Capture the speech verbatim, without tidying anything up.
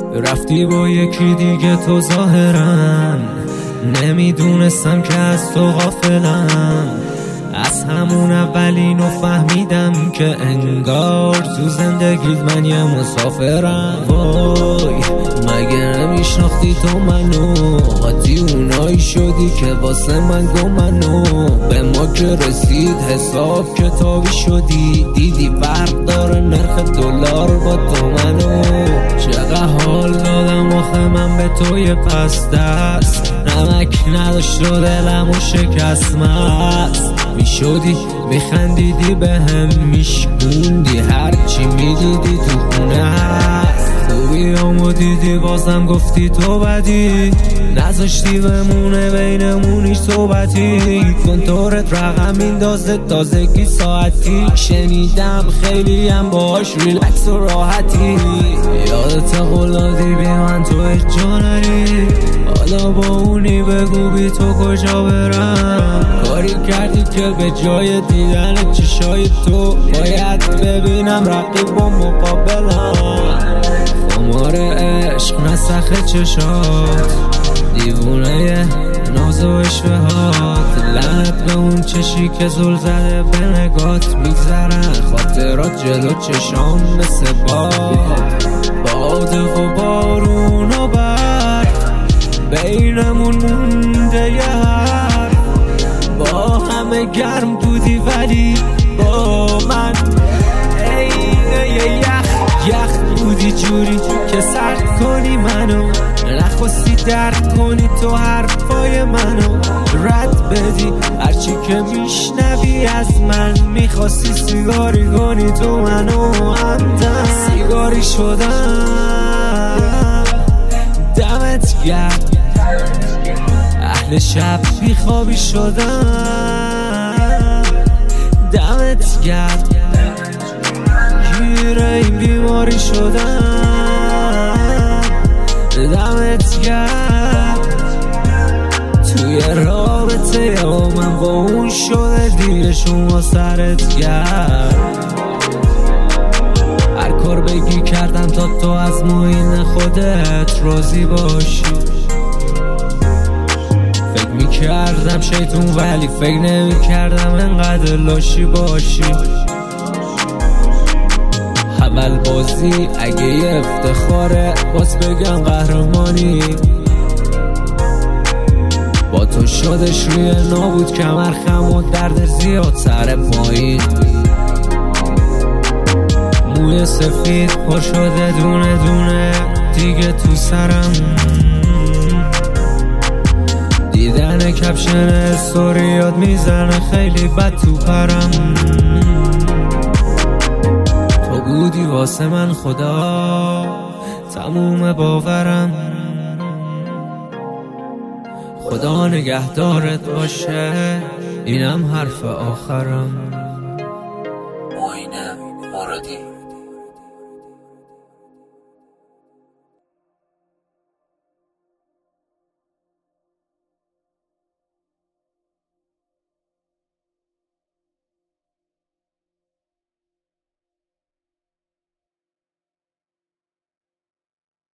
رفتی با یکی دیگه تو ظاهرم، نمیدونستم که از تو غافلم. از همون اولینو فهمیدم که انگار تو زندگیت من یه مسافرم. وای مگه نمیشناختی تو منو؟ قاطی اونایی شدی که واسه من گمنو. به ما که رسید حساب کتابی شدی، دیدی فرق داره نرخ دلار با تو منو. چقدر حال دادم آخه من به توی پس دست، نمک نداشت و دلمو شکست مست. میشدی میخندیدی به هم میشکوندی، هرچی میدیدی تو خونه هست. خوبیامو دیدی بازم گفتی تو بدی، نذاشتی بمونه بینمون هیچ صحبتی. کنتورت رقم میندازه تازگی ساعتی، شنیدم خیلی هم باهاش ریلکس و راحتی. یادت قولادی بی من تو هیچ جا نری، حالا با اونی بگو بی تو کجا برم. کاری کردی که به جای دیدن چشای تو باید ببینم رقیب و مقابلم. خمار عشق نسخ چشات، دیوونه ناز و اشوهات. لعنت به اون چشی که زل زده به نگات، میگذرن خاطرات جلو چشام مثل باد. باد و بارون و برد بینمون مونده یه حرف. با همه گرم بودی ولی با من عین یخ یخ بودی، جوری که سرد کنی منو، نخواستی درک کنی تو حرفای منو. رد بدی هرچی که میشنوی از من، میخواستی سیگاری کنی تو منو. همدم سیگاری شدم دمت گرم، اهل شب بیخوابی شدم دمت گرم. گیر این بیماری شدم دمت گرم. توی رابطه یا من با اون شده دیر شما سرت گرم. هر کار بگی کردم تا تو از موین خودت راضی باشی. فکر میکردم شیطون ولی فکر نمیکردم انقدر لاشی باشی. اول بازی اگه یه افتخاره باز بگم قهرمانی، با تو شدش روی نابود کمر خم و درد زیاد سر پایین. موی سفید پر شده دونه دونه دیگه تو سرم، دیدن کپشن استوریات میزنه خیلی بد تو پرم. تو بودی واسه من خدا تموم باورم، خدا نگهدارت باشه اینم حرف آخرم.